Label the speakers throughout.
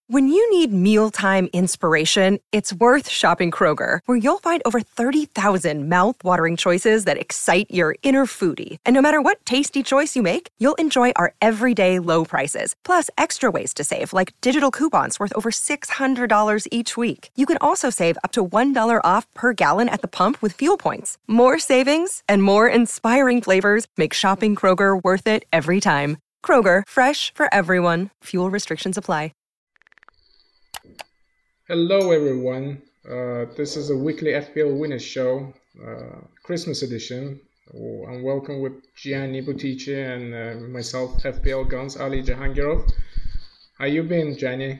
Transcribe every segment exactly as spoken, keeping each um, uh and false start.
Speaker 1: When you need mealtime inspiration, it's worth shopping Kroger, where you'll find over thirty thousand mouth-watering choices that excite your inner foodie. And no matter what tasty choice you make, you'll enjoy our everyday low prices, plus extra ways to save, like digital coupons worth over six hundred dollars each week. You can also save up to one dollar off per gallon at the pump with fuel points. More savings and more inspiring flavors make shopping Kroger worth it every time. Kroger, fresh for everyone. Fuel restrictions apply.
Speaker 2: Hello everyone, uh, this is a weekly F P L Winners Show, uh, Christmas edition. Oh, and welcome with Gianni Butici and uh, myself, F P L Guns, Ali Jahangirov. How you been, Gianni?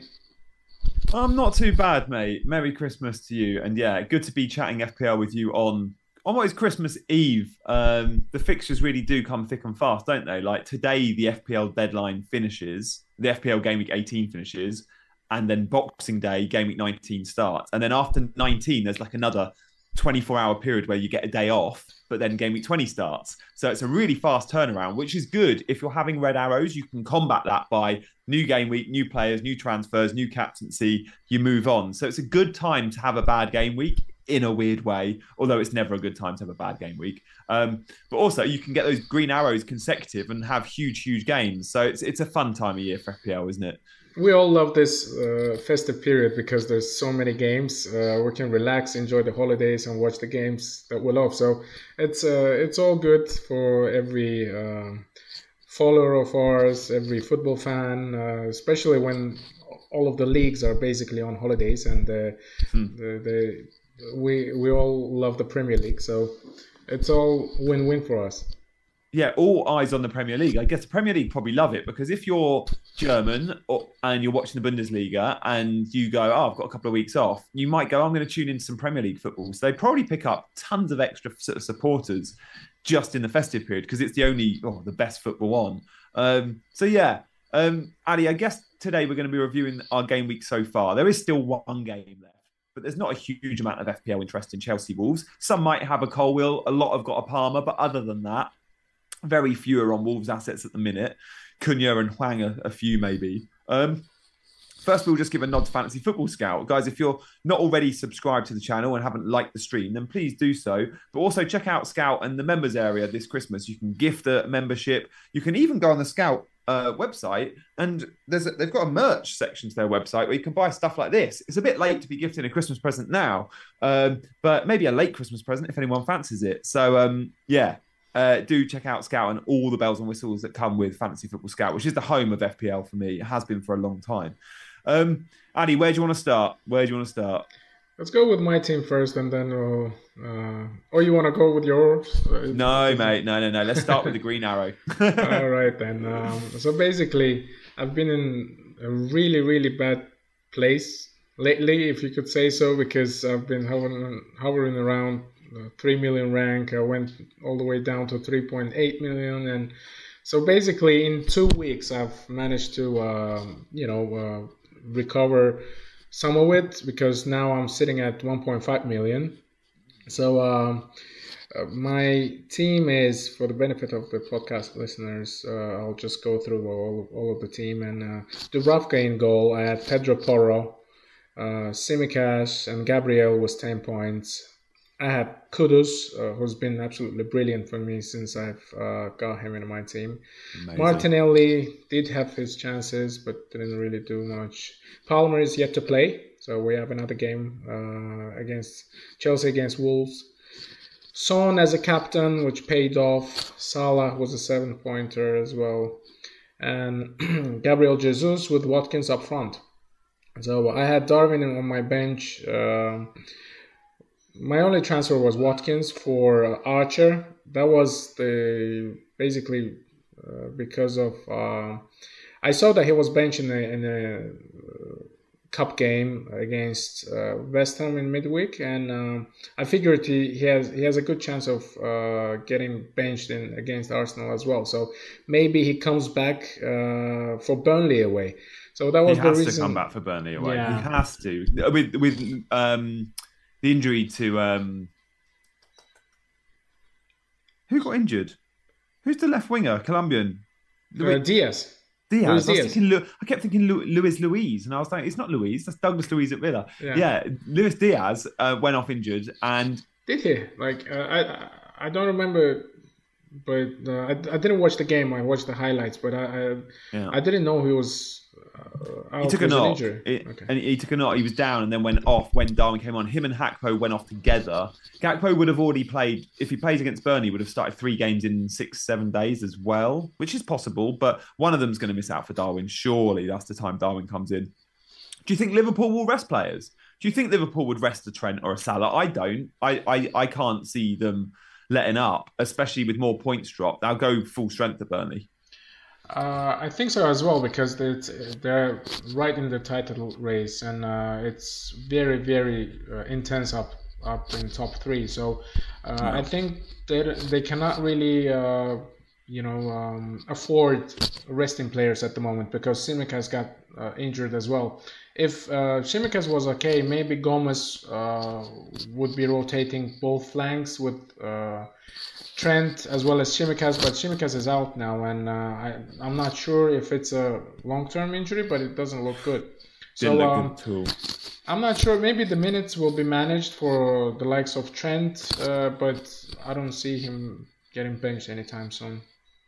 Speaker 3: I'm not too bad, mate. Merry Christmas to you. And yeah, good to be chatting F P L with you on, on what is Christmas Eve. Um, the fixtures really do come thick and fast, don't they? Like today, the F P L deadline finishes, the F P L Game Week eighteen finishes, and then Boxing Day, Game Week nineteen starts. And then after nineteen, there's like another twenty-four hour period where you get a day off, but then Game Week twenty starts. So it's a really fast turnaround, which is good. If you're having red arrows, you can combat that by new game week, new players, new transfers, new captaincy, you move on. So it's a good time to have a bad game week in a weird way, although it's never a good time to have a bad game week. Um, but also you can get those green arrows consecutive and have huge, huge games. So it's it's a fun time of year for F P L, isn't it?
Speaker 2: We all love this uh, festive period because there's so many games. Uh, we can relax, enjoy the holidays, and watch the games that we love. So it's uh, it's all good for every um, follower of ours, every football fan, uh, especially when all of the leagues are basically on holidays, and uh, hmm. the, the we we all love the Premier League. So it's all win-win for us.
Speaker 3: Yeah, all eyes on the Premier League. I guess the Premier League probably love it because if you're German or, and you're watching the Bundesliga and you go, oh, I've got a couple of weeks off, you might go, I'm going to tune in some Premier League football. So they probably pick up tons of extra sort of supporters just in the festive period because it's the only, oh, the best football on. Um, so yeah, um, Ali, I guess today we're going to be reviewing our game week so far. There is still one game left, but there's not a huge amount of F P L interest in Chelsea Wolves. Some might have a Colwill, a lot have got a Palmer, but other than that, very few are on Wolves assets at the minute. Cunha and Hwang a, a few maybe. Um, first, we'll just give a nod to Fantasy Football Scout. Guys, if you're not already subscribed to the channel and haven't liked the stream, then please do so. But also check out Scout and the members area this Christmas. You can gift a membership. You can even go on the Scout uh, website and there's a, they've got a merch section to their website where you can buy stuff like this. It's a bit late to be gifting a Christmas present now, um, but maybe a late Christmas present if anyone fancies it. So, um, yeah. Uh, do check out Scout and all the bells and whistles that come with Fantasy Football Scout, which is the home of F P L for me. It has been for a long time. Um, Andy, where do you want to start? Where do you want to start?
Speaker 2: Let's go with my team first, and then we'll... Uh... Or you want to go with yours?
Speaker 3: No, mate. No, no, no. Let's start with the green arrow.
Speaker 2: All right, then. Um, so basically, I've been in a really, really bad place lately, if you could say so, because I've been hovering, hovering around Uh, three million rank. I went all the way down to three point eight million, and so basically in two weeks I've managed to uh, you know uh, recover some of it because now I'm sitting at one point five million. So um, uh, my team is, for the benefit of the podcast listeners, uh, I'll just go through all, all of the team. And uh, Dubravka in goal, I had Pedro Porro, uh, Simicas, and Gabriel was ten points. I had Kudus, uh, who's been absolutely brilliant for me since I've uh, got him in my team. Amazing. Martinelli did have his chances, but didn't really do much. Palmer is yet to play, so we have another game uh, against Chelsea against Wolves. Son as a captain, which paid off. Salah was a seven-pointer as well. And Gabriel Jesus with Watkins up front. So I had Darwin on my bench. Uh, My only transfer was Watkins for uh, Archer. That was the basically uh, because of uh, I saw that he was benched in a, in a uh, cup game against uh, West Ham in midweek, and uh, I figured he, he has he has a good chance of uh, getting benched in against Arsenal as well. So maybe he comes back uh, for Burnley away. So that was
Speaker 3: he
Speaker 2: the
Speaker 3: has
Speaker 2: reason.
Speaker 3: to come back for Burnley away.
Speaker 2: Yeah.
Speaker 3: He has to with with um. The injury to um, who got injured? Who's the left winger? Colombian.
Speaker 2: Uh, Diaz.
Speaker 3: Diaz.
Speaker 2: Luis
Speaker 3: I was
Speaker 2: Diaz.
Speaker 3: thinking. Lu- I kept thinking Lu- Luis Luis, and I was like, it's not Luis. That's Douglas Luiz at Villa.
Speaker 2: Yeah.
Speaker 3: Yeah, Luis Diaz uh, went off injured, and
Speaker 2: Did he? Like, uh, I I don't remember, but uh, I, I didn't watch the game. I watched the highlights, but I I,
Speaker 3: yeah.
Speaker 2: I didn't know he was uh, out
Speaker 3: he took a
Speaker 2: with an
Speaker 3: knock.
Speaker 2: injury.
Speaker 3: It-
Speaker 2: Okay.
Speaker 3: And he took a knock. He was down and then went off when Darwin came on. Him and Hakpo went off together. Gakpo would have already played, if he plays against Burnley, would have started three games in six, seven days as well, which is possible. But one of them's going to miss out for Darwin. Surely that's the time Darwin comes in. Do you think Liverpool will rest players? Do you think Liverpool would rest a Trent or a Salah? I don't. I, I, I can't see them letting up, especially with more points dropped. They'll go full strength at Burnley.
Speaker 2: Uh, I think so as well because they're, they're right in the title race and uh, it's very very uh, intense up up in top three. So uh,
Speaker 3: Yeah.
Speaker 2: I think they they cannot really uh, you know um, afford resting players at the moment because Tsimikas got uh, injured as well. If uh, Tsimikas was okay, maybe Gomez uh, would be rotating both flanks with. Uh, Trent as well as Tsimikas, but Tsimikas is out now, and uh, I, I'm not sure if it's a long-term injury, but it doesn't look good.
Speaker 3: Didn't
Speaker 2: so
Speaker 3: look
Speaker 2: um,
Speaker 3: good at all.
Speaker 2: I'm not sure. Maybe the minutes will be managed for the likes of Trent, uh, but I don't see him getting benched anytime soon.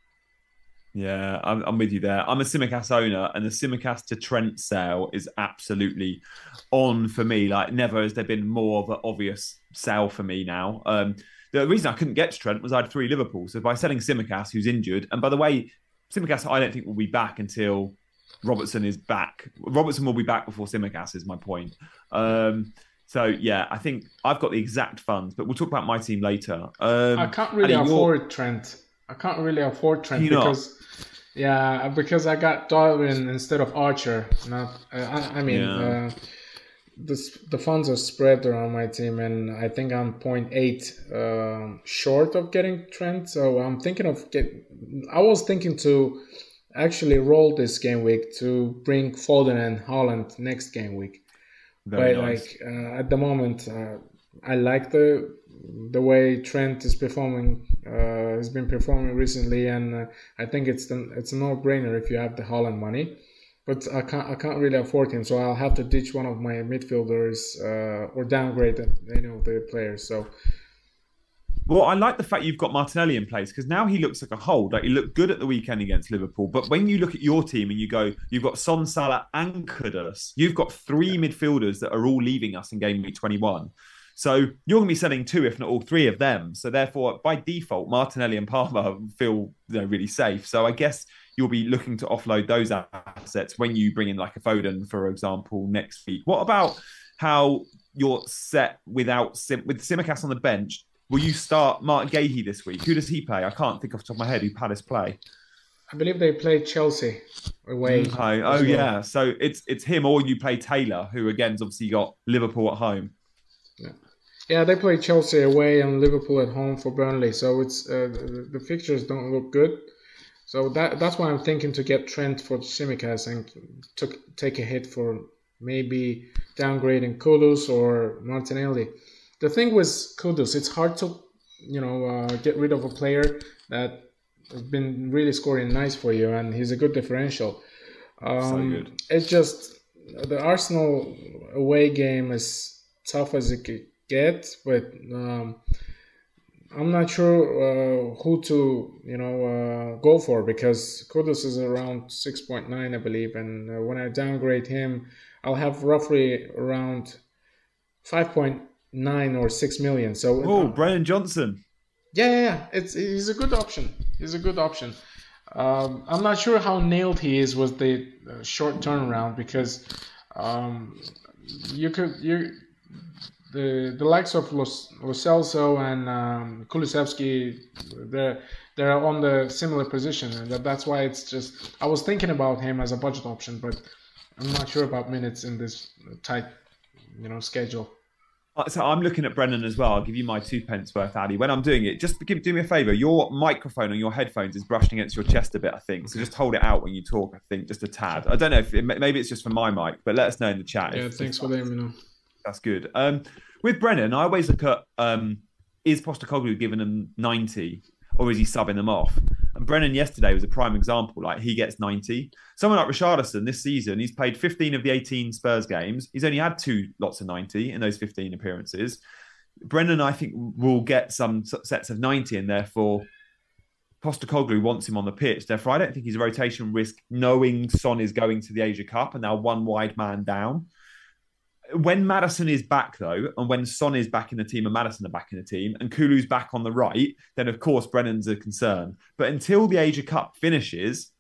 Speaker 3: Yeah, I'm, I'm with you there. I'm a Tsimikas owner, and the Tsimikas to Trent sale is absolutely on for me. Like, never has there been more of an obvious sell for me now. Um, the reason I couldn't get to Trent was I had three Liverpool. So by selling Tsimikas, who's injured, and by the way, Tsimikas I don't think will be back until Robertson is back. Robertson will be back before Tsimikas is my point. Um, so yeah, I think I've got the exact funds, but we'll talk about my team later. Um,
Speaker 2: I can't really
Speaker 3: Addy,
Speaker 2: afford you're... Trent. I can't really afford Trent
Speaker 3: Can you
Speaker 2: because. Not? Yeah, because I got Darwin instead of Archer. Not, uh, I, I mean, yeah. uh, the the funds are spread around my team, and I think I'm zero point eight uh, short of getting Trent. So I'm thinking of get. I was thinking to actually roll this game week to bring Foden and Haaland next game week.
Speaker 3: Very
Speaker 2: but
Speaker 3: nice.
Speaker 2: like uh, at the moment, uh, I like the the way Trent is performing. Uh, has been performing recently, and uh, I think it's the, it's a no-brainer if you have the Haaland money. But I can't I can't really afford him, so I'll have to ditch one of my midfielders uh, or downgrade any of the players. So,
Speaker 3: well, I like the fact you've got Martinelli in place because now he looks like a hold. Like he looked good at the weekend against Liverpool, but when you look at your team and you go, you've got Son, Salah, and Kudus. You've got three midfielders that are all leaving us in game week twenty-one. So you're going to be selling two, if not all three of them. So therefore, by default, Martinelli and Palmer feel you know, really safe. So I guess you'll be looking to offload those assets when you bring in like a Foden, for example, next week. What about how you're set without Sim- with Tsimikas on the bench? Will you start Mark Gahey this week? Who does he play? I can't think off the top of my head who Palace play.
Speaker 2: I believe they play Chelsea away.
Speaker 3: Okay. Oh, well. yeah. So it's it's him or you play Taylor, who again's obviously got Liverpool at home.
Speaker 2: Yeah. Yeah, they play Chelsea away and Liverpool at home for Burnley. So it's uh, the, the fixtures don't look good. So that that's why I'm thinking to get Trent for Tsimikas and to take a hit for maybe downgrading Kudus or Martinelli. The thing with Kudus, it's hard to you know uh, get rid of a player that has been really scoring nice for you, and he's a good differential. Um,
Speaker 3: so good.
Speaker 2: It's just the Arsenal away game is tough as it could get, but um, I'm not sure uh, who to you know uh, go for because Kudus is around six point nine, I believe, and uh, when I downgrade him, I'll have roughly around five point nine or six million. So
Speaker 3: oh, uh, Brennan Johnson.
Speaker 2: Yeah, yeah, yeah, it's he's a good option. He's a good option. Um, I'm not sure how nailed he is with the uh, short turnaround because um, you could you. The the likes of Lo Celso and um, Kulusevski, they're they're on the similar position, and that, that's why it's just. I was thinking about him as a budget option, but I'm not sure about minutes in this tight, you know, schedule.
Speaker 3: So I'm looking at Brennan as well. I'll give you my two pence worth, Addy. When I'm doing it, just give, do me a favour. Your microphone on your headphones is brushing against your chest a bit, I think. So just hold it out when you talk. I think just a tad. I don't know if it, maybe it's just for my mic, but let us know in the chat.
Speaker 2: Yeah,
Speaker 3: if,
Speaker 2: thanks
Speaker 3: if,
Speaker 2: for letting me know.
Speaker 3: That's good. Um, with Brennan, I always look at um, is Postecoglou giving him ninety or is he subbing them off? And Brennan yesterday was a prime example. Like, he gets ninety. Someone like Richarlison this season, he's played fifteen of the eighteen Spurs games. He's only had two lots of ninety in those fifteen appearances. Brennan, I think, will get some sets of ninety, and therefore Postecoglou wants him on the pitch. Therefore, I don't think he's a rotation risk, knowing Son is going to the Asia Cup and now one wide man down. When Maddison is back, though, and when Son is back in the team and Maddison are back in the team, and Kulu's back on the right, then of course Brennan's a concern. But until the Asia Cup finishes,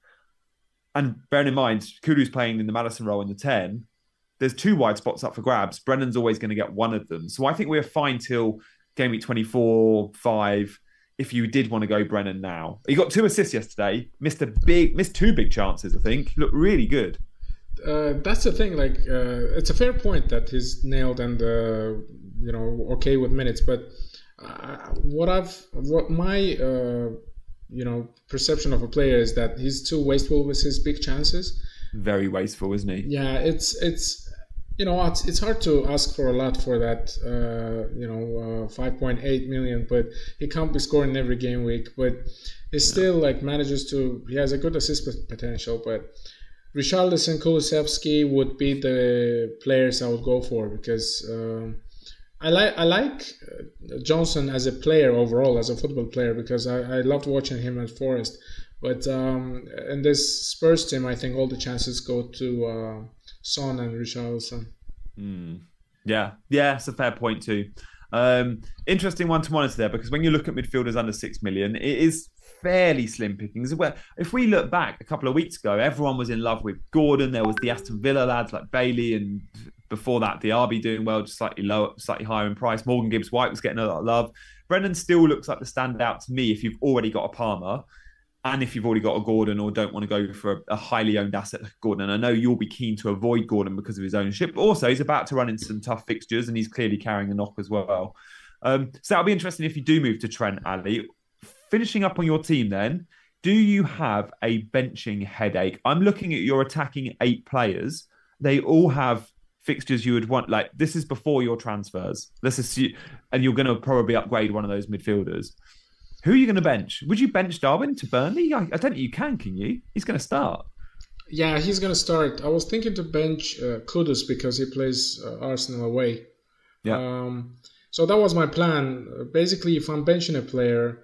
Speaker 3: and bearing in mind Kulu's playing in the Maddison role in the ten, there's two wide spots up for grabs. Brennan's always going to get one of them. So I think we're fine till game week twenty-four, five, if you did want to go Brennan now. He got two assists yesterday, missed a big, missed two big chances, I think. Looked really good.
Speaker 2: Uh, that's the thing. Like, uh, it's a fair point that he's nailed and uh, you know, okay with minutes. But uh, what I've, what my uh, you know, perception of a player is that he's too wasteful with his big chances.
Speaker 3: Very wasteful, isn't he?
Speaker 2: Yeah, it's it's you know, it's, it's hard to ask for a lot for that. Uh, you know, uh, five point eight million, but he can't be scoring every game week. But he still like manages to. He has a good assist potential, but Richarlison, Kulusevski would be the players I would go for, because um, I like I like Johnson as a player overall, as a football player, because I, I loved watching him at Forest. But um, in this Spurs team, I think all the chances go to uh, Son and Richarlison.
Speaker 3: Mm. Yeah, yeah, it's a fair point too. Um, interesting one to monitor there, because when you look at midfielders under six million, it is fairly slim pickings. Well, if we look back a couple of weeks ago, everyone was in love with Gordon. There was the Aston Villa lads like Bailey, and before that, the R B doing well, just slightly lower, slightly higher in price. Morgan Gibbs-White was getting a lot of love. Brennan still looks like the standout to me if you've already got a Palmer, and if you've already got a Gordon or don't want to go for a, a highly owned asset like Gordon. And I know you'll be keen to avoid Gordon because of his ownership, but also he's about to run into some tough fixtures and he's clearly carrying a knock as well. Um, so that'll be interesting if you do move to Trent, Ali. Finishing up on your team then, do you have a benching headache? I'm looking at your attacking eight players. They all have fixtures you would want. Like, this is before your transfers. Let's assume, and you're going to probably upgrade one of those midfielders. Who are you going to bench? Would you bench Darwin to Burnley? I, I don't think you can, can you? He's going to start.
Speaker 2: Yeah, he's going to start. I was thinking to bench uh, Kudus because he plays uh, Arsenal away.
Speaker 3: Yeah.
Speaker 2: Um, so that was my plan. Uh, basically, if I'm benching a player,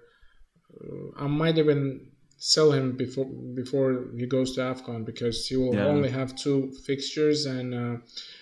Speaker 2: uh, I might even sell him before before he goes to AFCON, because he will yeah. only have two fixtures. And uh,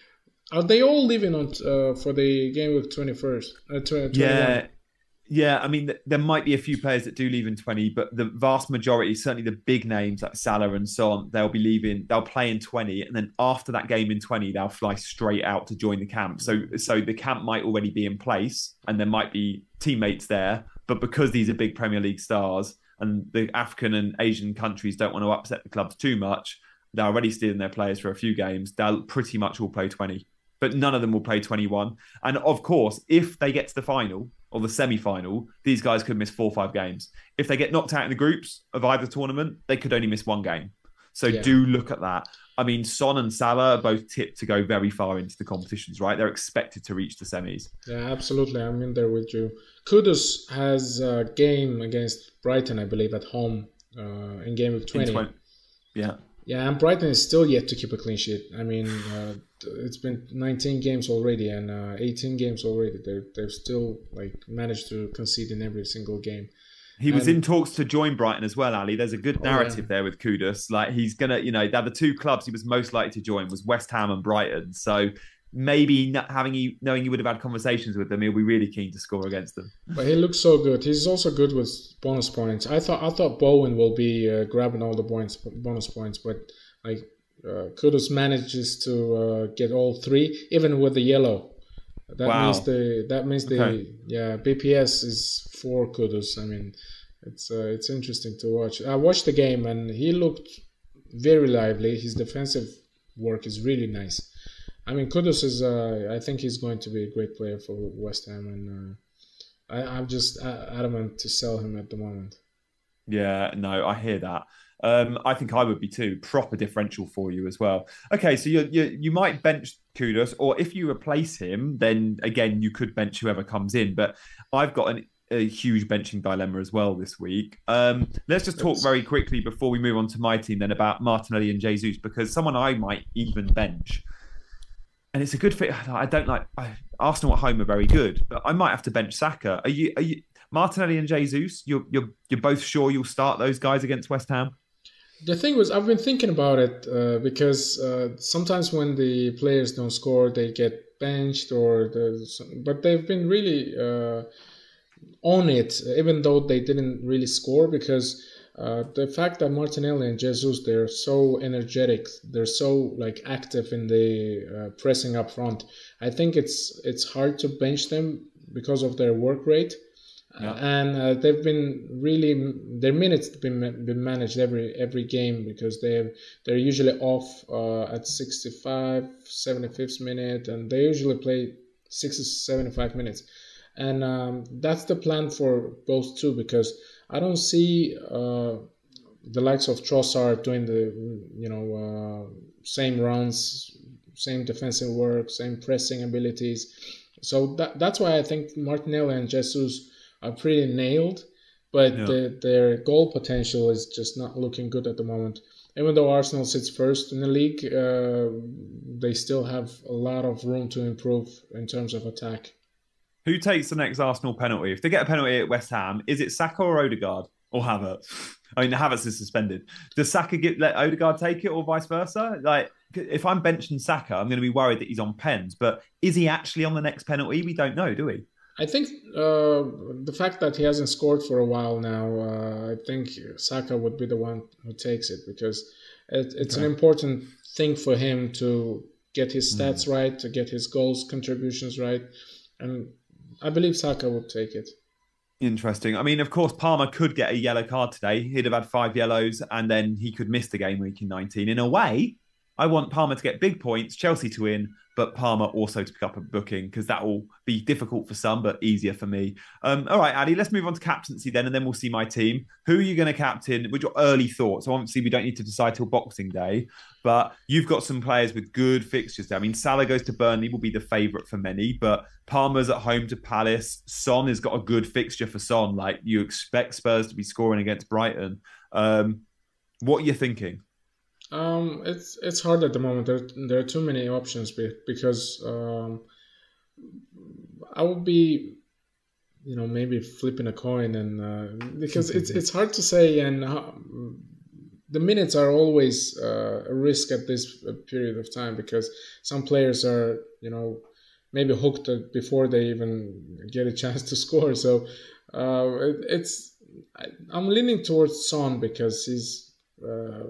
Speaker 2: are they all leaving on uh, for the game week twenty-first? Uh, twenty,
Speaker 3: yeah. Yeah, I mean, there might be a few players that do leave in twenty, but the vast majority, certainly the big names like Salah and so on, they'll be leaving, they'll play in twenty, and then after that game in twenty, they'll fly straight out to join the camp. So so the camp might already be in place, and there might be teammates there, but because these are big Premier League stars, and the African and Asian countries don't want to upset the clubs too much, they're already stealing their players for a few games, they'll pretty much all play twenty. But none of them will play twenty-one. And of course, if they get to the final or the semi-final, these guys could miss four or five games. If they get knocked out in the groups of either tournament, they could only miss one game. So yeah. do look at that. I mean, Son and Salah are both tipped to go very far into the competitions, right? They're expected to reach the semis.
Speaker 2: Yeah, absolutely. I'm in there with you. Kudus has a game against Brighton, I believe, at home uh, in game of twenty. twenty.
Speaker 3: Yeah.
Speaker 2: Yeah, and Brighton is still yet to keep a clean sheet. I mean, uh, it's been nineteen games already and uh, eighteen games already. They're, they've still like managed to concede in every single game.
Speaker 3: He was and, in talks to join Brighton as well, Ali. There's a good narrative oh, yeah. there with Kudus. Like, he's going to, you know, they're the two clubs he was most likely to join was West Ham and Brighton. So maybe not having you, knowing you would have had conversations with them, he'll be really keen to score against them.
Speaker 2: But he looks so good. He's also good with bonus points. I thought I thought Bowen will be uh, grabbing all the points, bonus points, but like uh, Kudus manages to uh, get all three, even with the yellow. That wow. means the that means the okay. yeah B P S is for Kudus. I mean, it's uh, it's interesting to watch. I watched the game and he looked very lively. His defensive work is really nice. I mean, Kudus is. Uh, I think he's going to be a great player for West Ham, and uh, I, I'm just adamant to sell him at the moment.
Speaker 3: Yeah, no, I hear that. Um, I think I would be too. Proper differential for you as well. Okay, so you you you might bench Kudus, or if you replace him, then again you could bench whoever comes in. But I've got an a huge benching dilemma as well this week. Um, let's just talk very quickly before we move on to my team then about Martinelli and Jesus, because someone I might even bench. And it's a good fit. I don't like I, Arsenal at home are very good, but I might have to bench Saka. Are you? Are you Martinelli and Jesus? You're you're you're both sure you'll start those guys against West Ham?
Speaker 2: The thing was, I've been thinking about it uh, because uh, sometimes when the players don't score, they get benched, or but they've been really uh, on it, even though they didn't really score, because. Uh, the fact that Martinelli and Jesus, they're so energetic, they're so like active in the uh, pressing up front. I think it's it's hard to bench them because of their work rate, yeah. uh, and uh, they've been really their minutes have been been managed every every game, because they they're usually off uh, at sixty-five, seventy-fifth minute, and they usually play sixty, seventy-five minutes, and um, that's the plan for both two, because I don't see uh, the likes of Trossard doing the, you know, uh, same runs, same defensive work, same pressing abilities. So that that's why I think Martinelli and Jesus are pretty nailed, but yeah. the, their goal potential is just not looking good at the moment. Even though Arsenal sits first in the league, uh, they still have a lot of room to improve in terms of attack.
Speaker 3: Who takes the next Arsenal penalty? If they get a penalty at West Ham, is it Saka or Odegaard or Havertz? I mean, Havertz is suspended. Does Saka get, let Odegaard take it, or vice versa? Like, if I'm benching Saka, I'm going to be worried that he's on pens. But is he actually on the next penalty? We don't know, do we?
Speaker 2: I think uh, the fact that he hasn't scored for a while now, uh, I think Saka would be the one who takes it, because it, it's okay. An important thing for him to get his stats mm. right, to get his goals contributions right, and I believe Saka would take it.
Speaker 3: Interesting. I mean, of course, Palmer could get a yellow card today. He'd have had five yellows, and then he could miss the game week in nineteen. In a way, I want Palmer to get big points, Chelsea to win, but Palmer also to pick up a booking, because that will be difficult for some, but easier for me. Um, all right, Addy, let's move on to captaincy then, and then we'll see my team. Who are you going to captain? With your early thoughts? So obviously, we don't need to decide till Boxing Day, but you've got some players with good fixtures there. I mean, Salah goes to Burnley, will be the favourite for many, but Palmer's at home to Palace. Son has got a good fixture for Son. Like, you expect Spurs to be scoring against Brighton. Um, what are you thinking?
Speaker 2: Um, it's it's hard at the moment. There there are too many options because um, I would be, you know, maybe flipping a coin, and uh, because it's it's hard to say, and how, the minutes are always uh, a risk at this period of time, because some players are, you know, maybe hooked before they even get a chance to score. So uh, it, it's I, I'm leaning towards Son, because he's. Uh,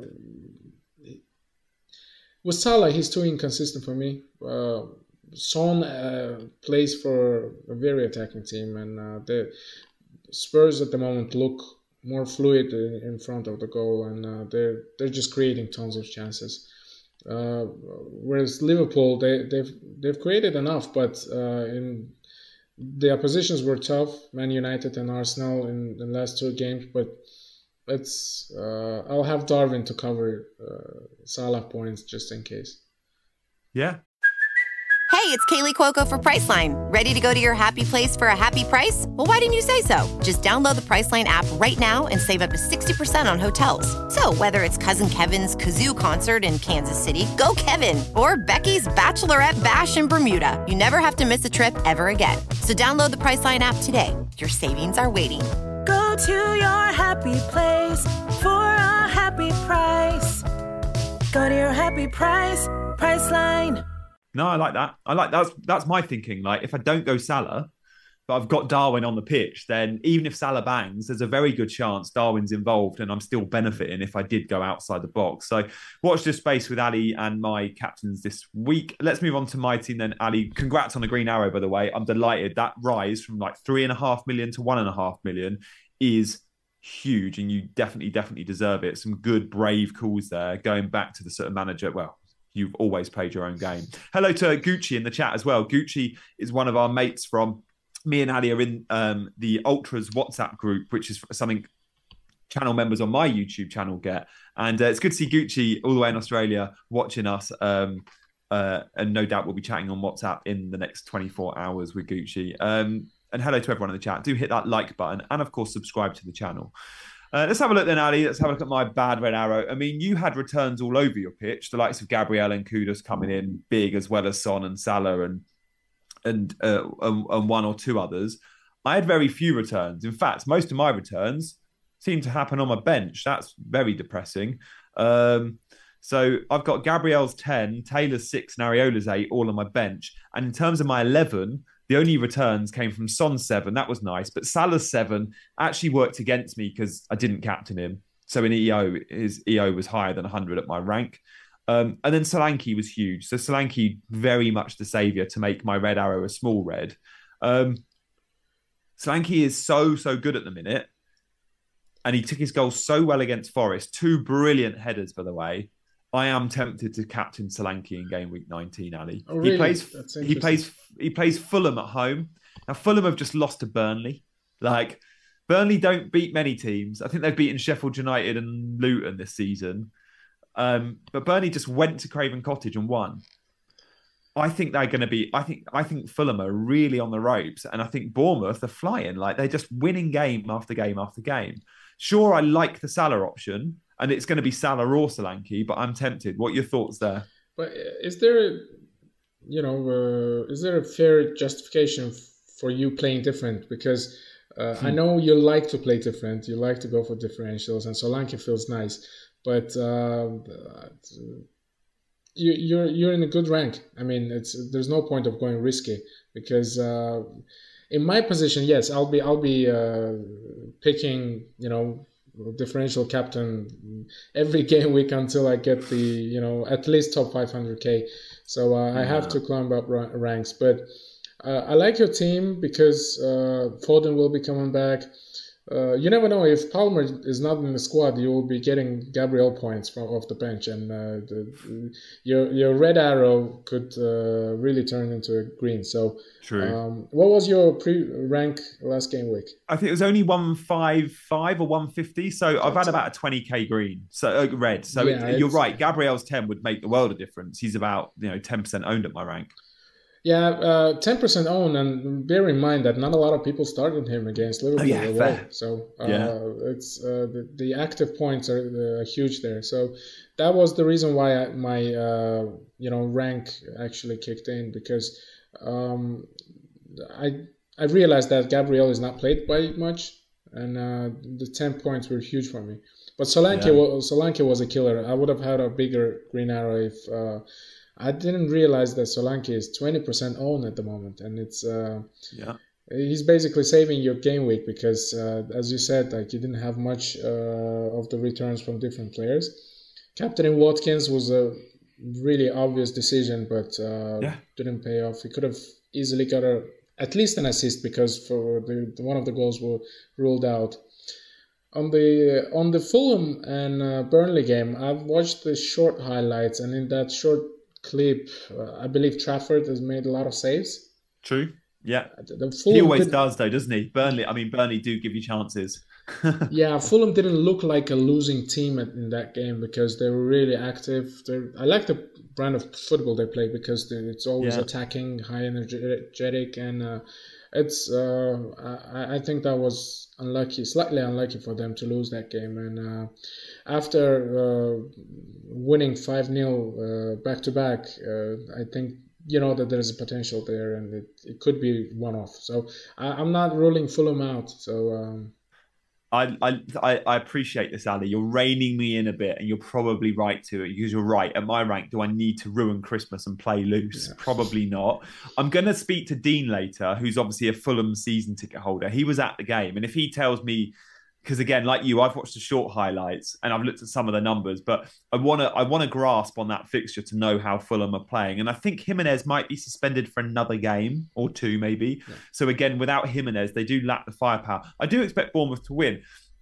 Speaker 2: With Salah, he's too inconsistent for me. Uh, Son uh, plays for a very attacking team, and uh, the Spurs at the moment look more fluid in, in front of the goal, and uh, they're they're just creating tons of chances. Uh, whereas Liverpool, they they've they've created enough, but uh, in the oppositions were tough. Man United and Arsenal in the last two games, but. Let's. Uh, I'll have Darwin to cover uh, Salah points just in case.
Speaker 3: Yeah.
Speaker 4: Hey, it's Kaylee Cuoco for Priceline. Ready to go to your happy place for a happy price? Well, why didn't you say so? Just download the Priceline app right now and save up to sixty percent on hotels. So whether it's Cousin Kevin's Kazoo concert in Kansas City, go Kevin, or Becky's Bachelorette Bash in Bermuda, you never have to miss a trip ever again. So download the Priceline app today. Your savings are waiting.
Speaker 5: Go to your happy place for a happy price. Go to your happy price, Priceline.
Speaker 3: No, I like that. I like that's that's my thinking. Like, if I don't go Salah, but I've got Darwin on the pitch, then even if Salah bangs, there's a very good chance Darwin's involved, and I'm still benefiting if I did go outside the box. So watch this space with Ali and my captains this week. Let's move on to my team then, Ali. Congrats on the Green Arrow, by the way. I'm delighted. That rise from like three and a half million to one and a half million is huge, and you definitely, definitely deserve it. Some good, brave calls there, going back to the sort of manager. Well, you've always played your own game. Hello to Gucci in the chat as well. Gucci is one of our mates from... Me and Ali are in um, the Ultras WhatsApp group, which is something channel members on my YouTube channel get. And uh, it's good to see Gucci all the way in Australia watching us. Um, uh, and no doubt we'll be chatting on WhatsApp in the next twenty-four hours with Gucci. Um, and hello to everyone in the chat. Do hit that like button and, of course, subscribe to the channel. Uh, let's have a look then, Ali. Let's have a look at my bad red arrow. I mean, you had returns all over your pitch. The likes of Gabriel and Kudus coming in big, as well as Son and Salah and and, uh, and and one or two others. I had very few returns. In fact, most of my returns seem to happen on my bench. That's very depressing. Um, so I've got Gabriel's ten, Taylor's six, and Areola's eight, all on my bench. And in terms of my eleven, the only returns came from Son's seven. That was nice. But Salah's seven actually worked against me because I didn't captain him. So in E O, his E O was higher than one hundred at my rank. Um, and then Solanke was huge. So Solanke, very much the saviour to make my red arrow a small red. Um, Solanke is so, so good at the minute. And he took his goal so well against Forest. Two brilliant headers, by the way. I am tempted to captain Solanke in game week nineteen, Ali.
Speaker 2: Oh, really?
Speaker 3: He plays he plays he plays Fulham at home. Now Fulham have just lost to Burnley. Like Burnley don't beat many teams. I think they've beaten Sheffield United and Luton this season. Um, but Burnley just went to Craven Cottage and won. I think they're going to be. I think. I think Fulham are really on the ropes, and I think Bournemouth are flying. Like they're just winning game after game after game. Sure, I like the Salah option, and it's going to be Salah or Solanke, but I'm tempted. What are your thoughts there?
Speaker 2: But is there, you know, uh, is there a fair justification f- for you playing different? Because uh, hmm. I know you like to play different. You like to go for differentials, and Solanke feels nice, but. Uh, You, you're you're in a good rank. I mean, it's there's no point of going risky because uh, in my position, yes, I'll be I'll be uh, picking you know differential captain every game week until I get the you know at least top five hundred K. So uh, yeah. I have to climb up ra- ranks. But uh, I like your team because uh, Foden will be coming back. Uh, you never know, if Palmer is not in the squad, you will be getting Gabriel points from off the bench, and uh, the, your your red arrow could uh, really turn into a green. So,
Speaker 3: true. Um,
Speaker 2: what was your pre-rank last game week?
Speaker 3: I think it was only one fifty-five or one fifty. So I've had about a twenty K green, so uh, red. So yeah, it, you're right. Gabriel's ten would make the world of difference. He's about you know ten percent owned at my rank.
Speaker 2: Yeah, uh, ten percent own, and bear in mind that not a lot of people started him against Liverpool.
Speaker 3: Oh, yeah, fair.
Speaker 2: So uh,
Speaker 3: yeah.
Speaker 2: it's uh, the, the active points are uh, huge there. So that was the reason why I, my uh, you know rank actually kicked in, because um, I I realized that Gabriel is not played by much, and uh, the ten points were huge for me. But Solanke, yeah. was, Solanke was a killer. I would have had a bigger green arrow if. Uh, I didn't realize that Solanke is twenty percent owned at the moment, and it's uh,
Speaker 3: yeah.
Speaker 2: He's basically saving your game week because, uh, as you said, like you didn't have much uh, of the returns from different players. Captaining Watkins was a really obvious decision, but uh,
Speaker 3: yeah.
Speaker 2: didn't pay off. He could have easily got a at least an assist because for the one of the goals were ruled out. On the on the Fulham and uh, Burnley game, I've watched the short highlights, and in that short clip, uh, I believe Trafford has made a lot of saves.
Speaker 3: True. Yeah.
Speaker 2: Fulham
Speaker 3: he always
Speaker 2: did...
Speaker 3: does, though, doesn't he? Burnley. I mean, Burnley do give you chances.
Speaker 2: Yeah, Fulham didn't look like a losing team in that game because they were really active. They're, I like the brand of football they play because it's always
Speaker 3: yeah.
Speaker 2: attacking, high energetic, and uh, it's. Uh, I, I think that was unlucky, slightly unlucky for them to lose that game. And uh, after uh, winning five nil uh, back to back, I think. You know that there's a potential there, and it, it could be one-off. So I, I'm not ruling Fulham out. So um...
Speaker 3: I, I I appreciate this, Ali. You're reining me in a bit, and you're probably right to it because you're right. At my rank, do I need to ruin Christmas and play loose? Yeah. Probably not. I'm going to speak to Dean later, who's obviously a Fulham season ticket holder. He was at the game, and if he tells me. Because again, like you, I've watched the short highlights and I've looked at some of the numbers, but I want to I want to grasp on that fixture to know how Fulham are playing. And I think Jimenez might be suspended for another game or two, maybe. Yeah. So again, without Jimenez, they do lack the firepower. I do expect Bournemouth to win.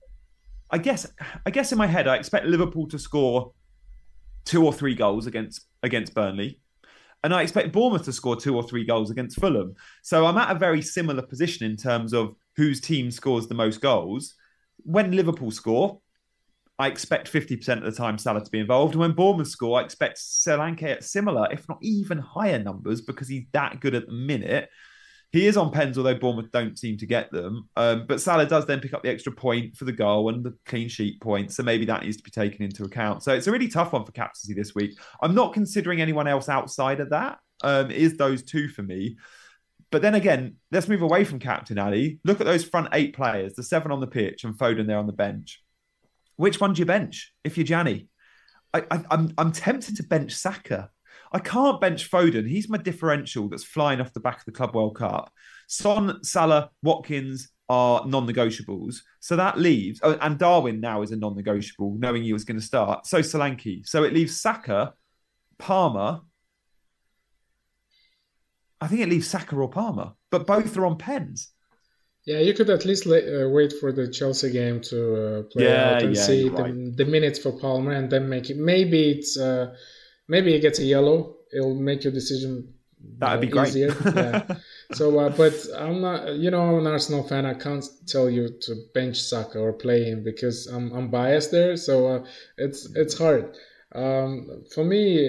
Speaker 3: I guess I guess in my head, I expect Liverpool to score two or three goals against against Burnley. And I expect Bournemouth to score two or three goals against Fulham. So I'm at a very similar position in terms of whose team scores the most goals. When Liverpool score, I expect fifty percent of the time Salah to be involved. And when Bournemouth score, I expect Solanke at similar, if not even higher numbers, because he's that good at the minute. He is on pens, although Bournemouth don't seem to get them. Um, but Salah does then pick up the extra point for the goal and the clean sheet point. So maybe that needs to be taken into account. So it's a really tough one for captaincy this week. I'm not considering anyone else outside of that. Um, it is those two for me. But then again, let's move away from captain, Ali. Look at those front eight players, the seven on the pitch and Foden there on the bench. Which one do you bench if you're Gianni? I, I, I'm, I'm tempted to bench Saka. I can't bench Foden. He's my differential that's flying off the back of the Club World Cup. Son, Salah, Watkins are non-negotiables. So that leaves... Oh, and Darwin now is a non-negotiable, knowing he was going to start. So Solanke. So it leaves Saka, Palmer... I think it leaves Saka or Palmer, but both are on pens.
Speaker 2: Yeah, you could at least uh, wait for the Chelsea game to uh, play
Speaker 3: yeah,
Speaker 2: out and
Speaker 3: yeah,
Speaker 2: see the,
Speaker 3: right.
Speaker 2: the minutes for Palmer, and then make it. Maybe it's uh, maybe it gets a yellow. It'll make your decision.
Speaker 3: That'd
Speaker 2: uh,
Speaker 3: be great.
Speaker 2: Easier. Yeah. So, uh, but I'm not. You know, I'm an Arsenal fan. I can't tell you to bench Saka or play him because I'm I'm biased there. So uh, it's it's hard. Um, for me,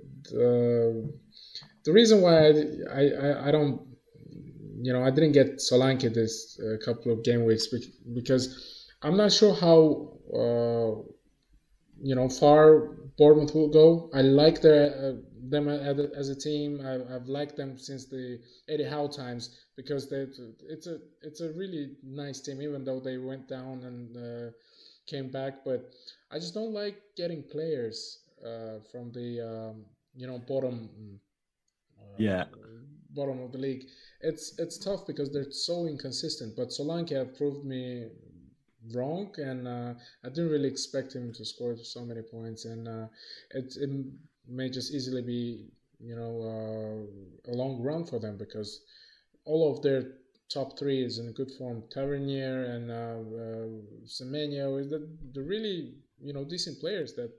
Speaker 2: uh, the reason why I, I, I don't, you know, I didn't get Solanke this uh, couple of game weeks because I'm not sure how, uh, you know, far Bournemouth will go. I like their, uh, them as a team. I, I've liked them since the Eddie Howe times because they, it's a it's a really nice team, even though they went down and uh, came back. But I just don't like getting players uh, from the, um, you know, bottom.
Speaker 3: Yeah,
Speaker 2: bottom of the league. It's it's tough because they're so inconsistent. But Solanke have proved me wrong, and uh, I didn't really expect him to score so many points. And uh, it it may just easily be, you know, uh, a long run for them because all of their top three is in good form. Tavernier and uh, uh, Semenyo is that they're really, you know, decent players that,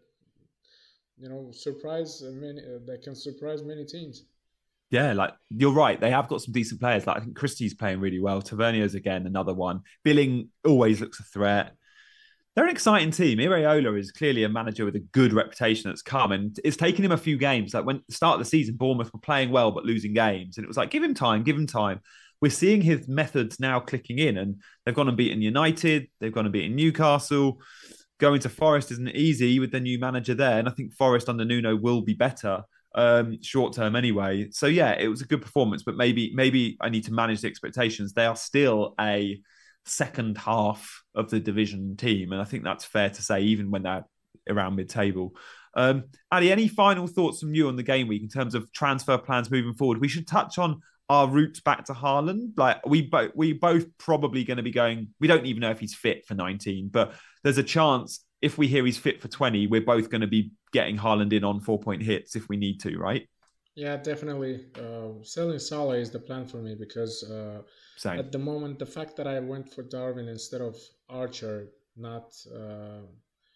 Speaker 2: you know, surprise many uh, that can surprise many teams.
Speaker 3: Yeah, like you're right. They have got some decent players. Like I think Christie's playing really well. Tavernier's again another one. Billing always looks a threat. They're an exciting team. Iraola is clearly a manager with a good reputation that's come, and it's taken him a few games. Like when the start of the season, Bournemouth were playing well but losing games, and it was like give him time, give him time. We're seeing his methods now clicking in, and they've gone and beaten United. They've gone and beaten Newcastle. Going to Forest isn't easy with the new manager there, and I think Forest under Nuno will be better. Um, short term anyway. So yeah, it was a good performance, but maybe maybe I need to manage the expectations. They are still a second half of the division team, and I think that's fair to say, even when they're around mid-table. Um, Ali, any final thoughts from you on the game week in terms of transfer plans moving forward? We should touch on our routes back to Haaland. Like we both we both probably going to be going. We don't even know if he's fit for nineteen, but there's a chance if we hear he's fit for twenty, we're both going to be getting Haaland in on four-point hits if we need to, right?
Speaker 2: Yeah, definitely. Uh, selling Salah is the plan for me because uh, at the moment, the fact that I went for Darwin instead of Archer, not... Uh,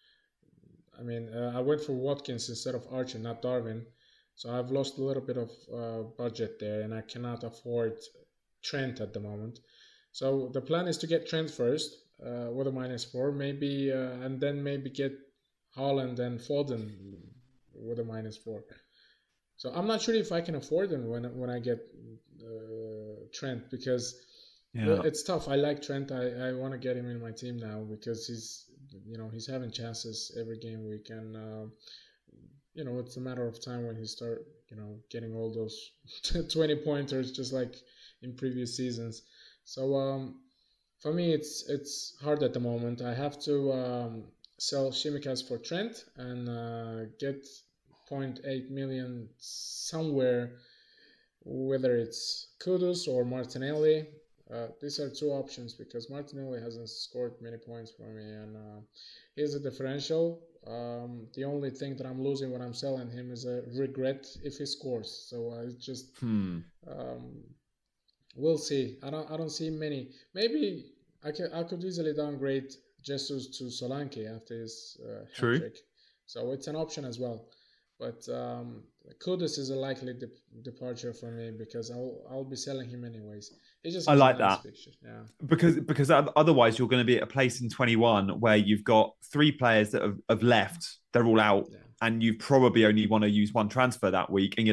Speaker 2: I mean, uh, I went for Watkins instead of Archer, not Darwin. So I've lost a little bit of uh, budget there, and I cannot afford Trent at the moment. So the plan is to get Trent first uh, with a minus four, maybe, uh, and then maybe get Haaland and Foden with a minus four. So I'm not sure if I can afford them when when I get uh, Trent because yeah. it's tough. I like Trent. I, I want to get him in my team now because he's you know he's having chances every game week, and uh, you know it's a matter of time when he start you know getting all those twenty pointers just like in previous seasons. So um, for me, it's it's hard at the moment. I have to. Um, sell Shimikas for Trent and uh, get zero point eight million somewhere, whether it's Kudus or Martinelli. Uh, these are two options because Martinelli hasn't scored many points for me, and uh, he's a differential. Um, the only thing that I'm losing when I'm selling him is a regret if he scores. So I uh, just
Speaker 3: hmm. um,
Speaker 2: we'll see. I don't I don't see many. Maybe I can I could easily downgrade Jesus to Solanke after his uh, hat-trick. So it's an option as well. But um, Kudus is a likely de- departure for me because I'll I'll be selling him anyways. He just
Speaker 3: I like
Speaker 2: nice
Speaker 3: that.
Speaker 2: Picture. Yeah.
Speaker 3: Because because otherwise you're going to be at a place in twenty-one where you've got three players that have, have left. They're all out. Yeah. And you probably only want to use one transfer that week. And you're like,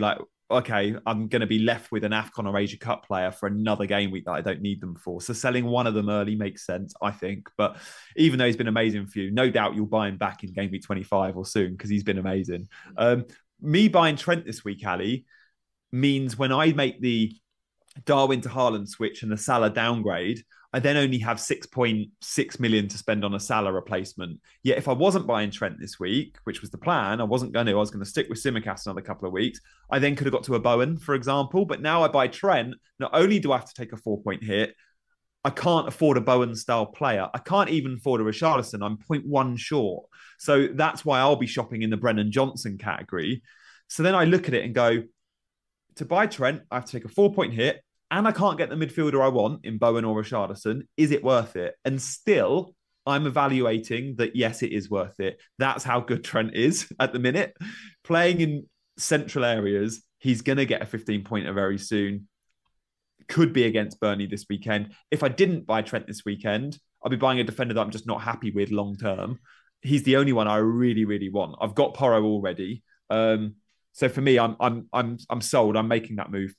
Speaker 3: okay, I'm going to be left with an AFCON or Asia Cup player for another game week that I don't need them for. So selling one of them early makes sense, I think. But even though he's been amazing for you, no doubt you'll buy him back in game week twenty-five or soon because he's been amazing. Um, me buying Trent this week, Ali, means when I make the Darwin to Haaland switch and the Salah downgrade, I then only have six point six million to spend on a Salah replacement. Yet if I wasn't buying Trent this week, which was the plan, I wasn't going to, I was going to stick with Tsimikas another couple of weeks. I then could have got to a Bowen, for example. But now I buy Trent, not only do I have to take a four point hit, I can't afford a Bowen style player. I can't even afford a Richarlison. I'm zero point one short. So that's why I'll be shopping in the Brennan Johnson category. So then I look at it and go, to buy Trent, I have to take a four point hit, and I can't get the midfielder I want in Bowen or Richarlison. Is it worth it? And still, I'm evaluating that, yes, it is worth it. That's how good Trent is at the minute. Playing in central areas, he's going to get a fifteen-pointer very soon. Could be against Burnley this weekend. If I didn't buy Trent this weekend, I'll be buying a defender that I'm just not happy with long-term. He's the only one I really, really want. I've got Porro already. Um, so for me, I'm, I'm, I'm, I'm sold. I'm making that move.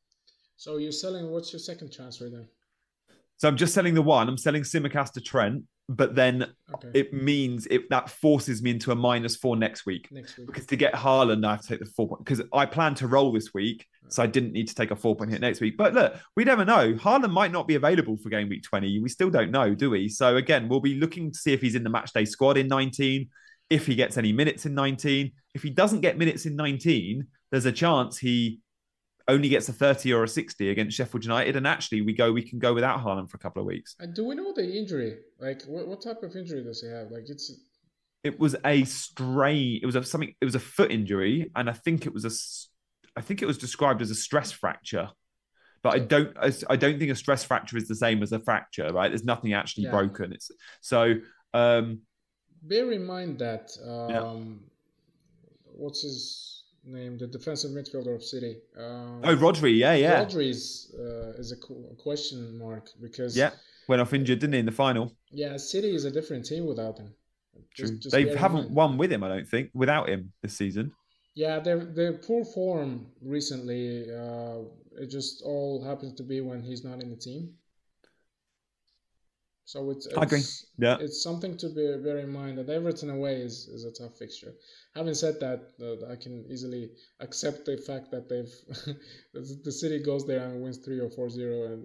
Speaker 2: So you're selling, what's your second transfer then?
Speaker 3: So I'm just selling the one. I'm selling Tsimikas to Trent, but then okay. It means it that forces me into a minus four next week.
Speaker 2: Next week.
Speaker 3: Because to get Haaland, I have to take the four point. Because I plan to roll this week, so I didn't need to take a four point hit next week. But look, we never know. Haaland might not be available for game week twenty. We still don't know, do we? So again, we'll be looking to see if he's in the matchday squad in nineteen, if he gets any minutes in nineteen. If he doesn't get minutes in nineteen, there's a chance he only gets a thirty or a sixty against Sheffield United, and actually we go we can go without Haaland for a couple of weeks.
Speaker 2: And do we know the injury? Like, what, what type of injury does he have? Like, it's
Speaker 3: it was a strain. It was a something. It was a foot injury, and I think it was a. I think it was described as a stress fracture, but I don't. I don't think a stress fracture is the same as a fracture, right? There's nothing actually yeah. broken. It's so. Um,
Speaker 2: Bear in mind that um,
Speaker 3: yeah.
Speaker 2: what's his name, the defensive midfielder of City. Um,
Speaker 3: oh, Rodri, yeah, yeah.
Speaker 2: Rodri's uh, is a question mark because
Speaker 3: yeah, went off injured, didn't he, in the final?
Speaker 2: Yeah, City is a different team without him.
Speaker 3: True. Just, just they haven't won with him, I don't think, without him this season.
Speaker 2: Yeah, their their poor form recently. Uh, it just all happens to be when he's not in the team. So it's, it's
Speaker 3: I agree. Yeah,
Speaker 2: it's something to be bear in mind that Everton away is, is a tough fixture. Having said that, uh, I can easily accept the fact that they've the City goes there and wins three or four zero, and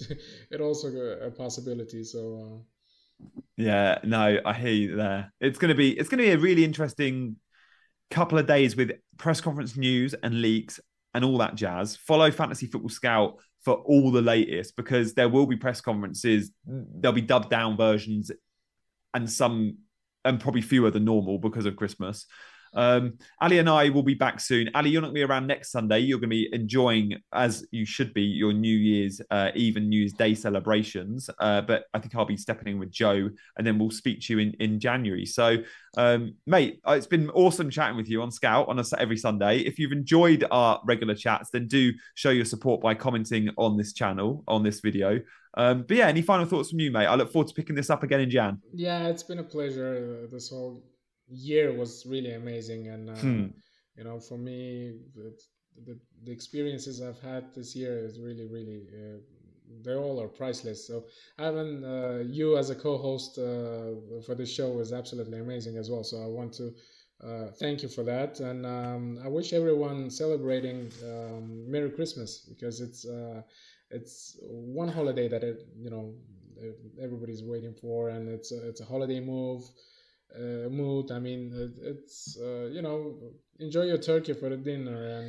Speaker 2: it also a possibility. So uh...
Speaker 3: yeah, no, I hear you there. It's gonna be it's gonna be a really interesting couple of days with press conference news and leaks and all that jazz. Follow Fantasy Football Scout for all the latest, because there will be press conferences. There'll be dubbed down versions and some, and probably fewer than normal because of Christmas. Um, Ali and I will be back soon. Ali, you're not going to be around next Sunday. You're going to be enjoying, as you should be, your New Year's uh, Eve and New Year's Day celebrations. Uh, but I think I'll be stepping in with Joe, and then we'll speak to you in, in January. So, um, mate, it's been awesome chatting with you on Scout on a, every Sunday. If you've enjoyed our regular chats, then do show your support by commenting on this channel, on this video. Um, but yeah, any final thoughts from you, mate? I look forward to picking this up again in Jan.
Speaker 2: Yeah, it's been a pleasure. Uh, this whole year was really amazing, and uh, hmm. you know, for me, the, the the experiences I've had this year is really, really, uh, they all are priceless. So having uh, you as a co-host uh, for this show is absolutely amazing as well. So I want to uh, thank you for that, and um, I wish everyone celebrating um, Merry Christmas, because it's uh, it's one holiday that it, you know, everybody's waiting for, and it's a, it's a holiday move. Uh, mood. I mean, it, it's uh, you know, enjoy your turkey for the dinner, and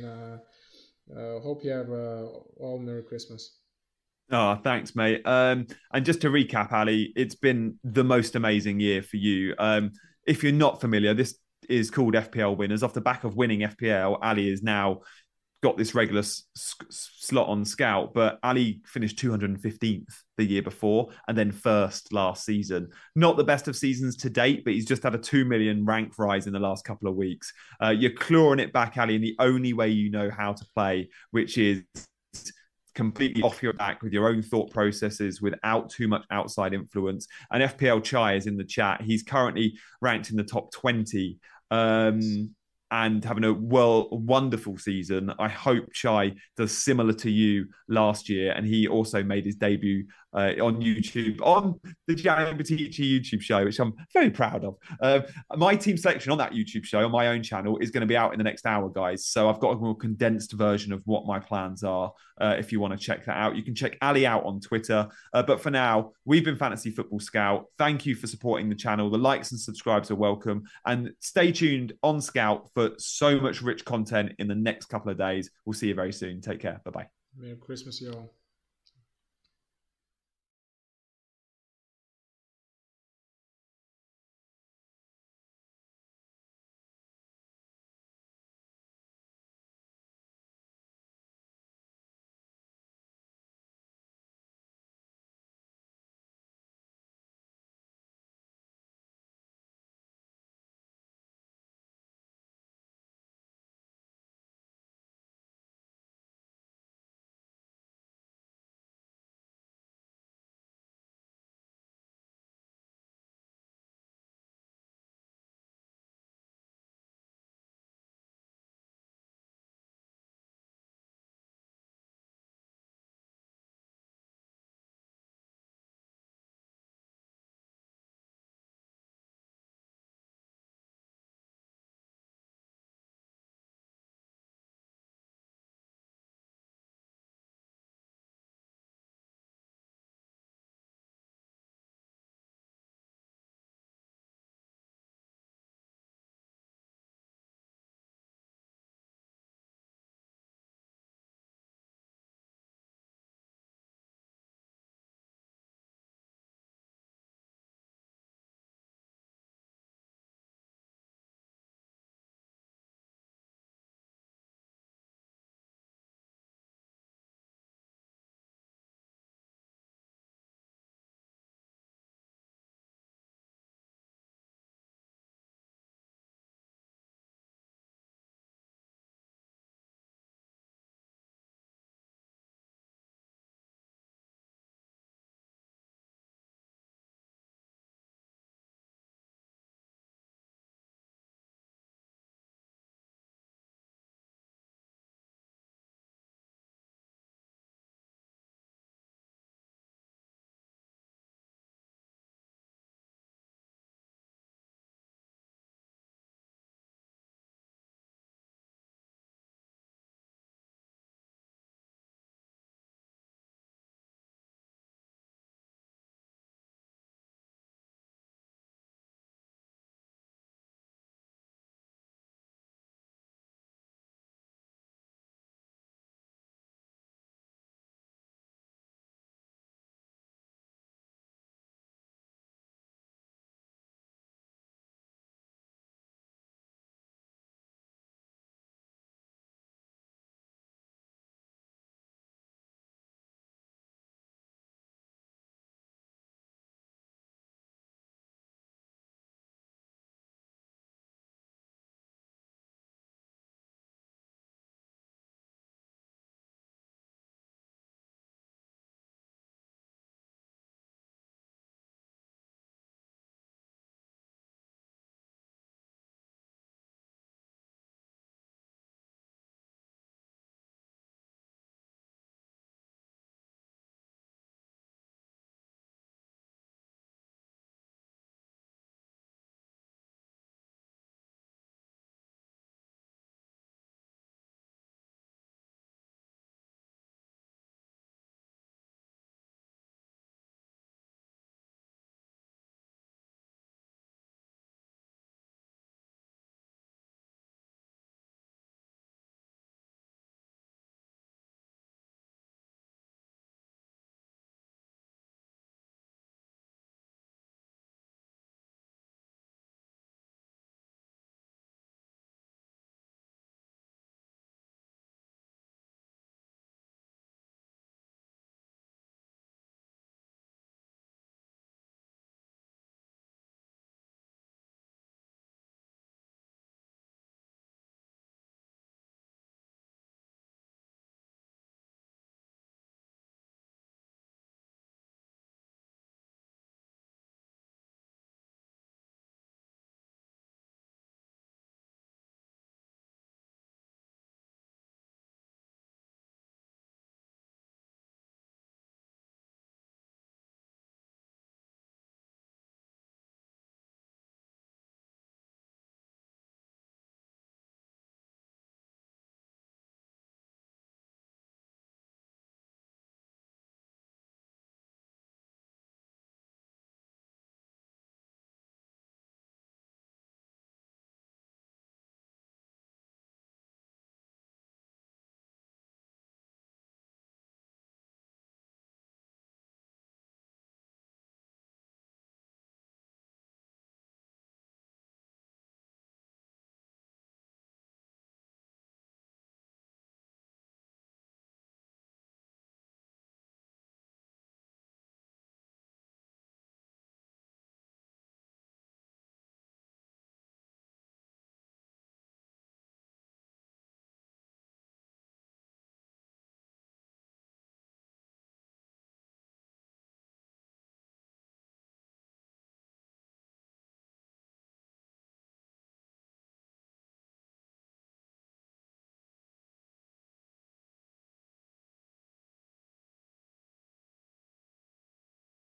Speaker 2: uh, uh, hope you have uh, all Merry Christmas.
Speaker 3: Oh, thanks, mate. Um, and just to recap, Ali, it's been the most amazing year for you. Um, if you're not familiar, this is called F P L Winners. Off the back of winning F P L, Ali is now got this regular s- slot on Scout, but Ali finished two hundred fifteenth the year before, and then first last season. Not the best of seasons to date, but he's just had a two million rank rise in the last couple of weeks. Uh, you're clawing it back, Ali, in the only way you know how to play, which is completely off your back with your own thought processes without too much outside influence. And F P L Chai is in the chat. He's currently ranked in the top twenty. Um, and having a well wonderful season. I hope Chai does similar to you last year, and he also made his debut uh, on YouTube on the Gianni Battici YouTube show, which I'm very proud of. Uh, my team selection on that YouTube show on my own channel is going to be out in the next hour, guys. So I've got a more condensed version of what my plans are. Uh, if you want to check that out, you can check Ali out on Twitter. Uh, but for now, we've been Fantasy Football Scout. Thank you for supporting the channel. The likes and subscribes are welcome, and stay tuned on Scout for so much rich content in the next couple of days. We'll see you very soon. Take care. Bye-bye.
Speaker 2: Merry Christmas, y'all.